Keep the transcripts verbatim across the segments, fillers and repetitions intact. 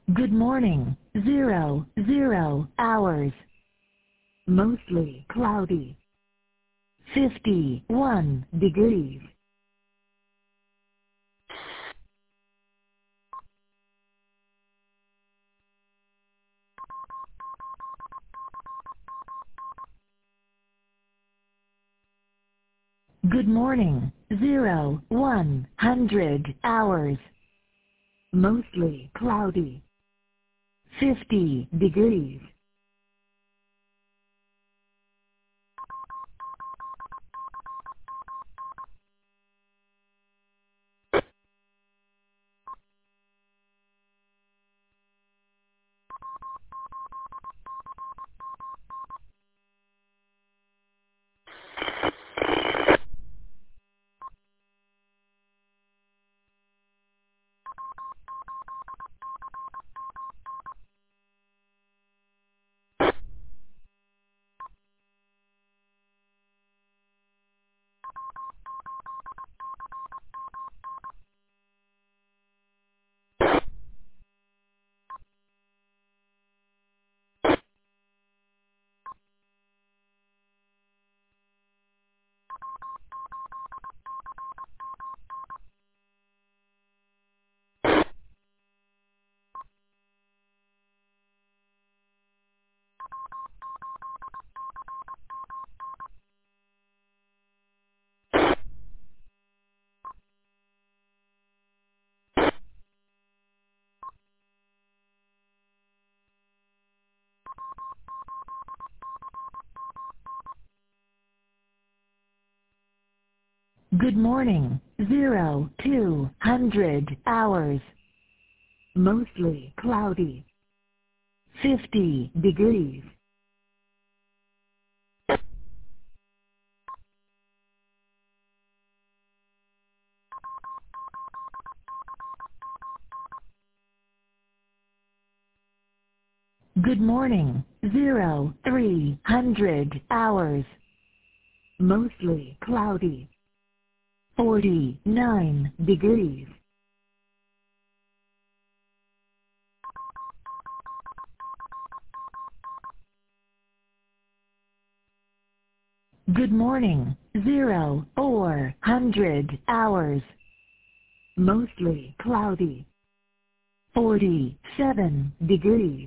Good morning. Zero, zero hours. Mostly cloudy. fifty-one degrees. Good morning. Zero, one hundred hours. Mostly cloudy. fifty degrees. Good morning. Zero, two hundred hours. Mostly cloudy. fifty degrees. Good morning. Zero, three hundred hours. Mostly cloudy. forty-nine degrees. Good morning. Zero, four hundred hours. Mostly cloudy. forty-seven degrees.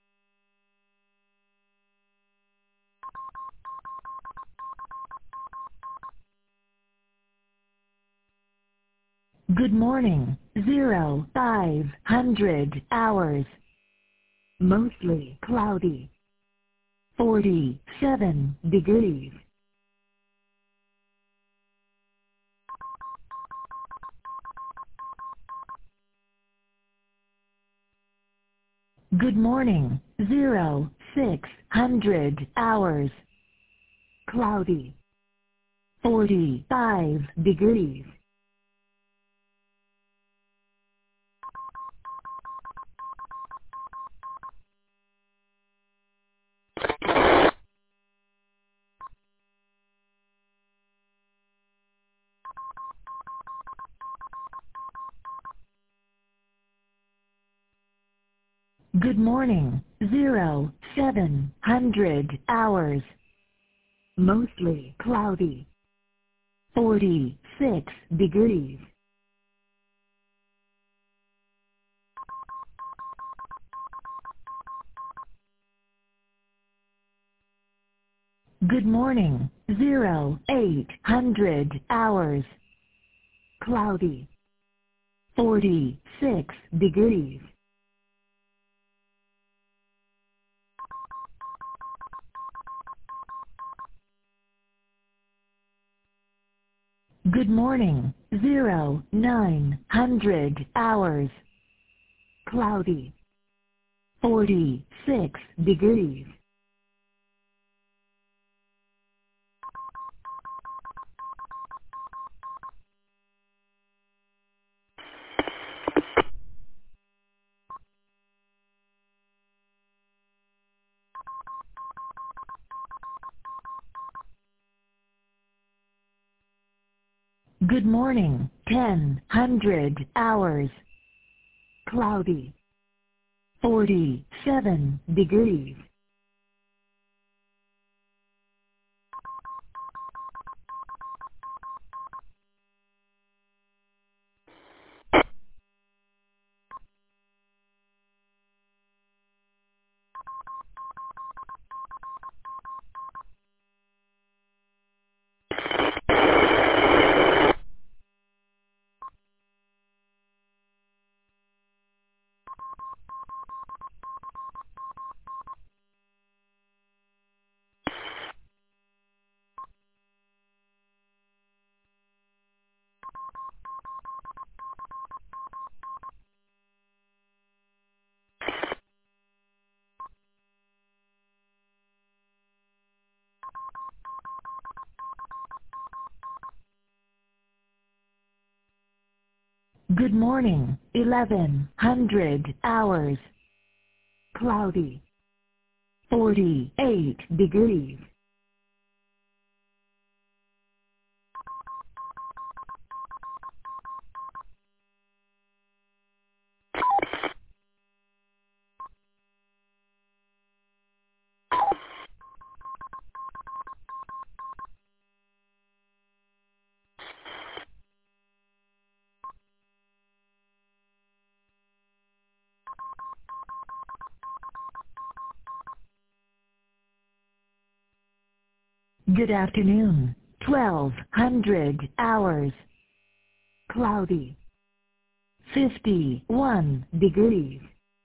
Good morning. Zero, five hundred hours. Mostly cloudy. forty-seven degrees. Good morning. Zero, six hundred hours. Cloudy. forty-five degrees. Good morning. Zero, seven hundred hours. Mostly cloudy. forty-six degrees. Good morning. Zero, eight hundred hours. Cloudy. forty-six degrees. Good morning. Zero, nine hundred hours. Cloudy. forty-six degrees. Good morning. ten hundred hours. Cloudy. forty-seven degrees. Good morning, eleven hundred hours. Cloudy. forty-eight degrees. Good afternoon, twelve hundred hours. Cloudy. fifty-one degrees.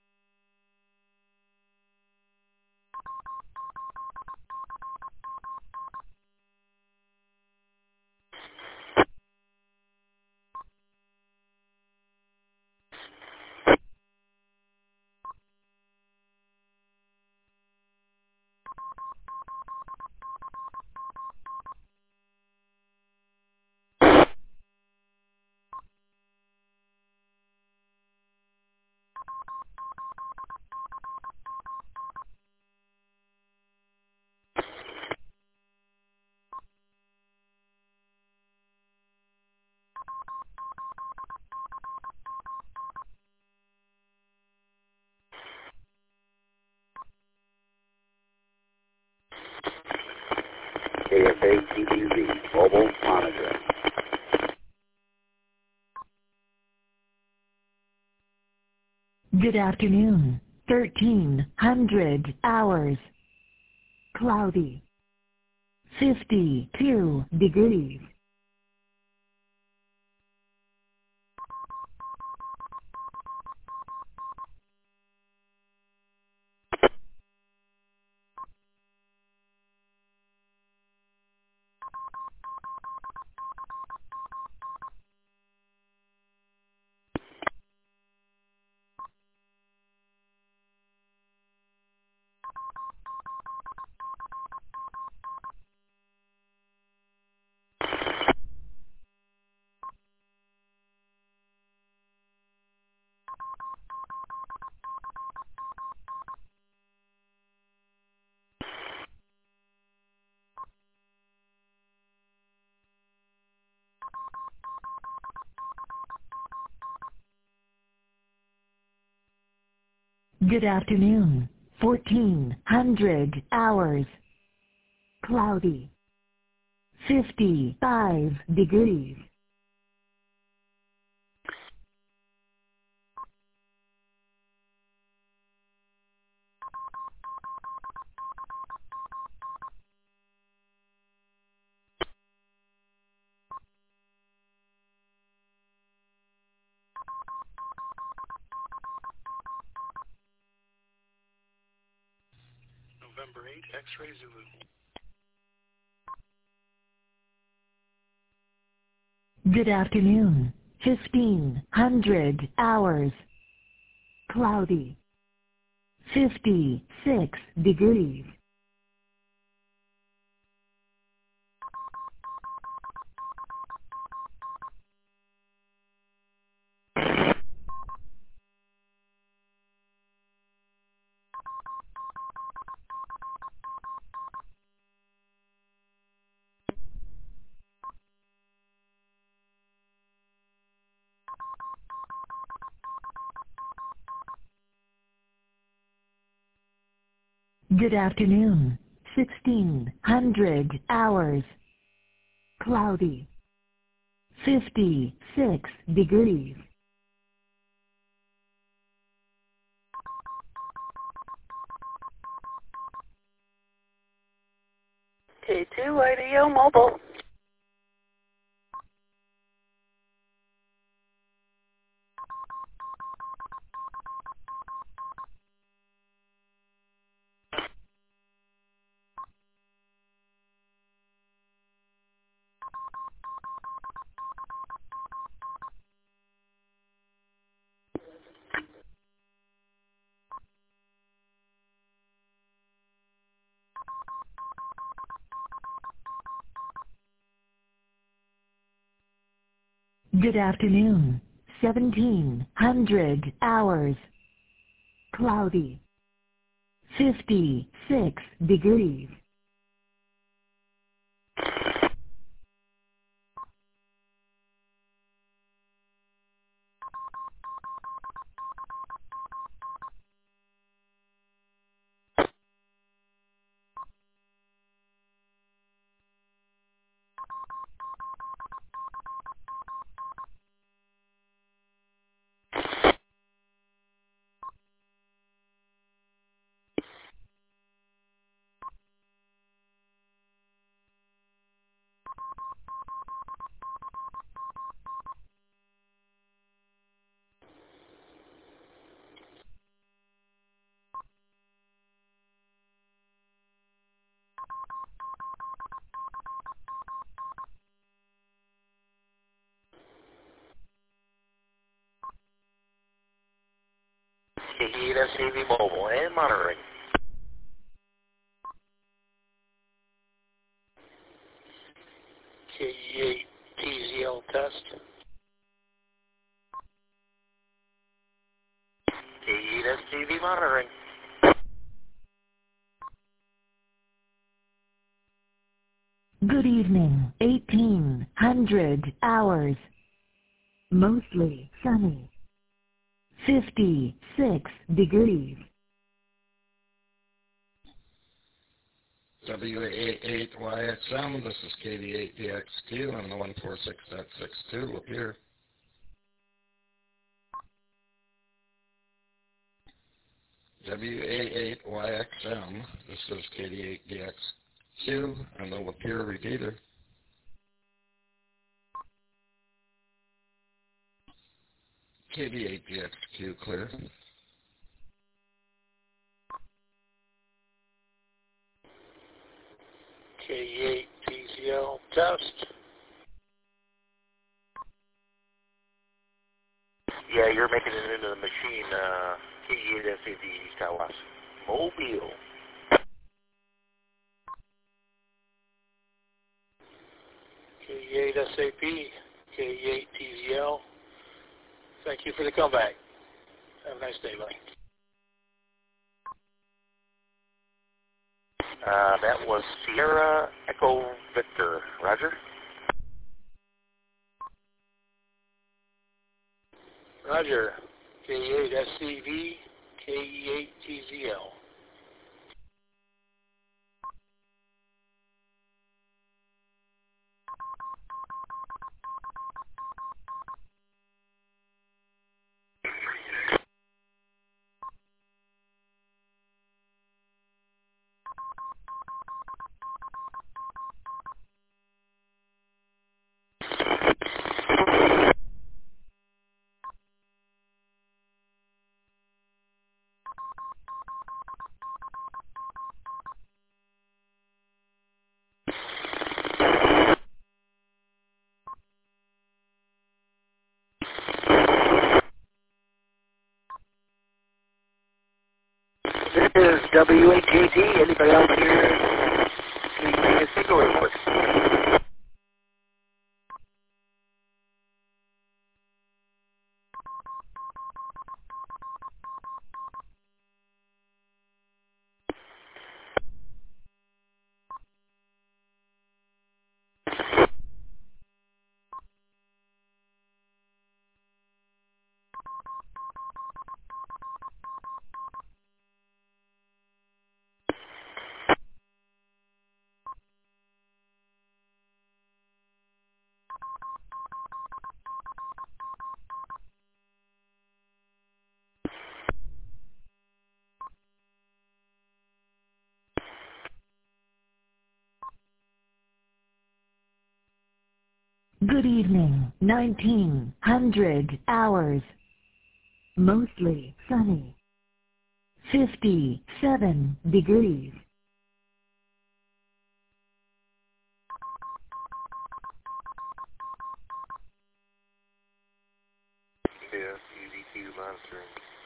K S A T V Z Mobile Monitor. Good afternoon, thirteen hundred hours. Cloudy. fifty-two degrees. Good afternoon, fourteen hundred hours. Cloudy. fifty-five degrees. November eighth, X-Ray Zulu. Good afternoon, fifteen hundred hours. Cloudy. fifty-six degrees. Good afternoon. sixteen hundred hours. Cloudy. fifty-six degrees. K two Radio Mobile. Good afternoon. seventeen hundred hours. Cloudy. fifty-six degrees. K eight S A V Mobile and monitoring. K eight T Z L test. K eight S A V monitoring. Good evening. eighteen hundred hours. Mostly sunny. fifty-six degrees. W A eight Y X M, this is K D eight D X Q on the one forty-six dot sixty-two up here. W A eight Y X M, this is K D eight D X Q on the Lapeer repeater. K D eight D X Q clear. K eight T Z L test. Yeah, you're making it into the machine. Uh, K eight S A V East Tawas. Mobile. K eight S A P. K eight T Z L. Thank you for the comeback. Have a nice day, buddy. Uh, that was Sierra Echo Victor. Roger. Roger. K eight S C V. K eight T Z L. This is W A K D. Anybody out here? Please make a single input. Good evening, nineteen hundred hours. Mostly sunny. fifty-seven degrees. Yeah, U D Q monitoring.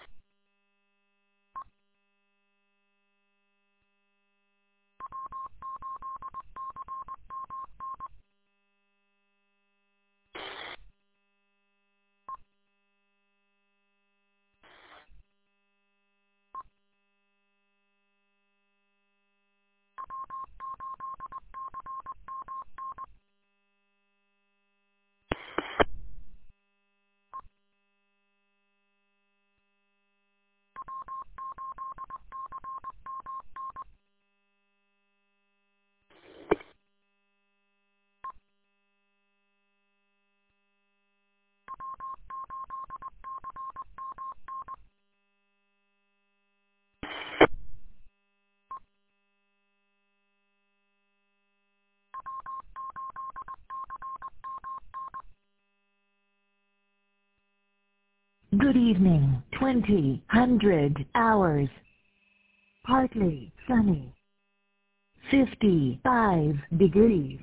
Good evening, twenty hundred hours. Partly sunny. fifty-five degrees.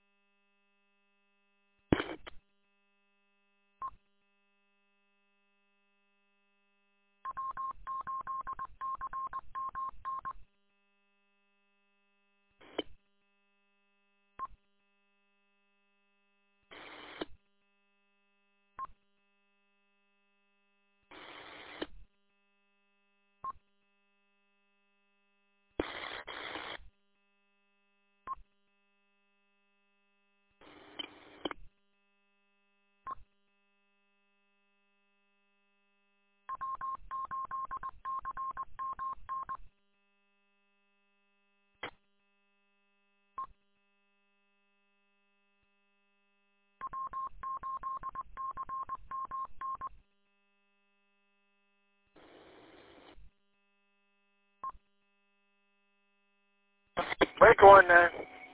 Break one nine.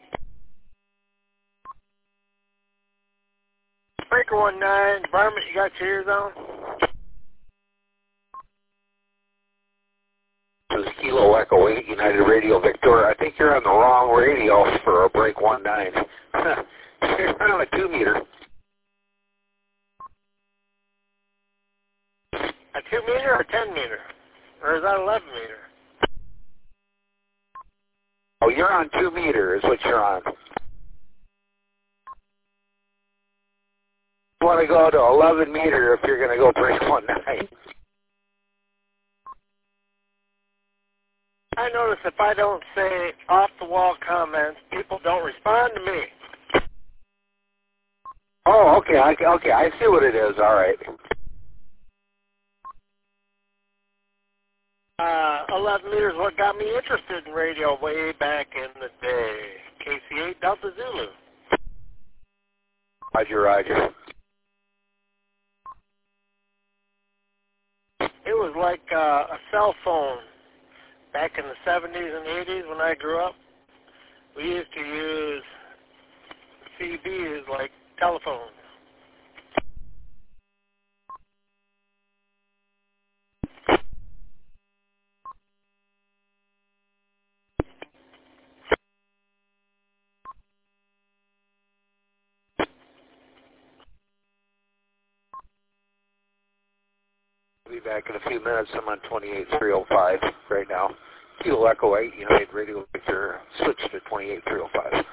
Breaker one nine. Environment, you got your ears on? This is Kilo Echo eight, United Radio Victor. I think you're on the wrong radio for a break one nine. You're on a two meter. A two meter or ten meter? Or is that eleven meter? Oh, you're on two meter is what you're on. You want to go to eleven meter if you're going to go break one nine. I notice if I don't say off-the-wall comments, people don't respond to me. Oh, okay, I, okay, I see what it is, all right. Uh, eleven meters what got me interested in radio way back in the day. K C eight Delta Zulu. Roger, roger. It was like uh, a cell phone back in the seventies and eighties when I grew up. We used to use C Bs like telephones. I'll be back in a few minutes. I'm on twenty-eight three oh five right now. Kilo Echo eight, United Radio Victor, switch to twenty-eight three oh five.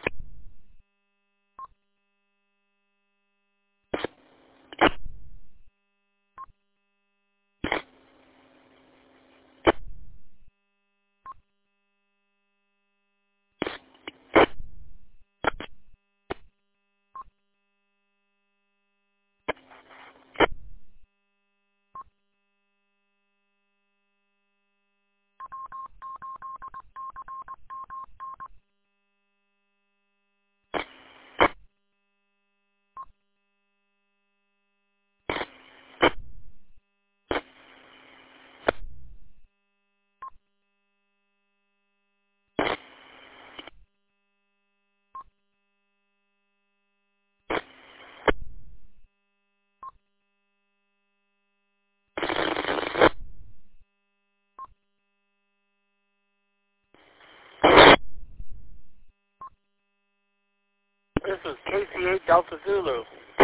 K C eight Delta Zulu.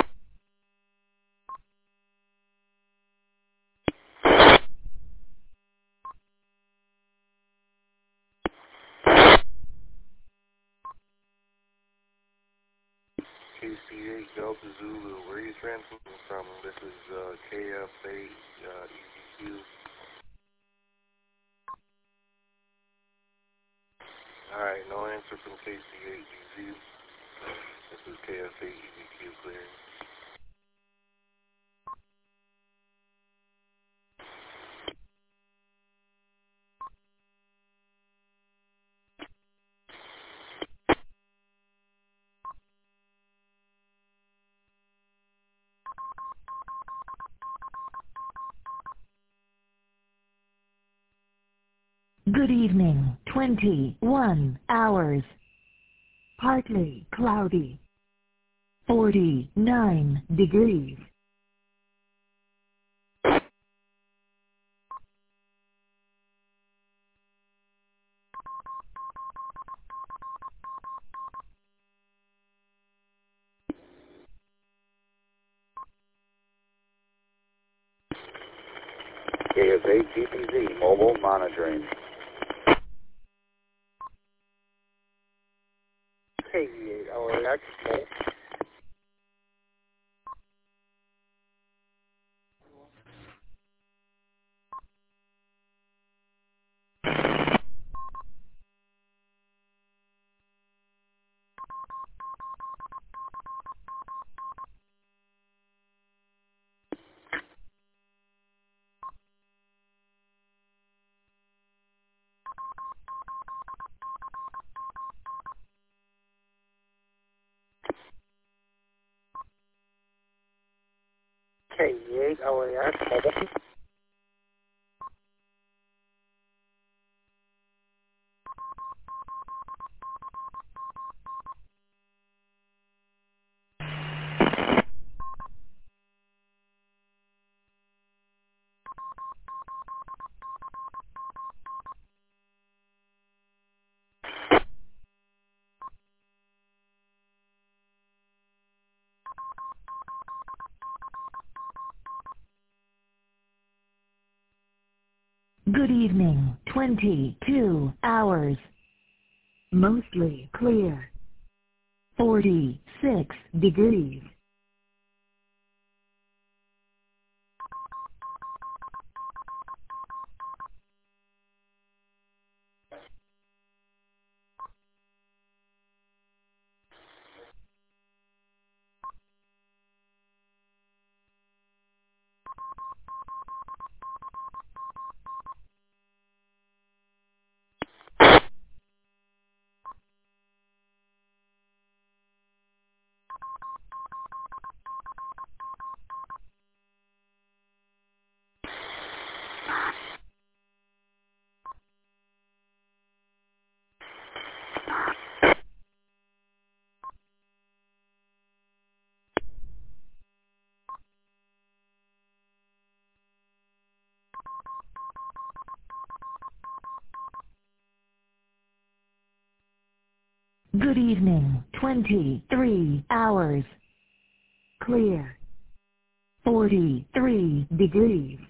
K C eight Delta Zulu, where are you transmitting from? This is uh, K F eight uh, E B Q. Alright, no answer from K C eight D Z. This is K F eight E B Q clear. Good evening, twenty-one hours. Partly cloudy. forty-nine degrees. K F eight G P Z, mobile monitoring. K C eight L A X. K C eight L A X. Mobile. Good evening, twenty-two hours. Mostly clear. forty-six degrees. Good evening, twenty-three hours. Clear. forty-three degrees.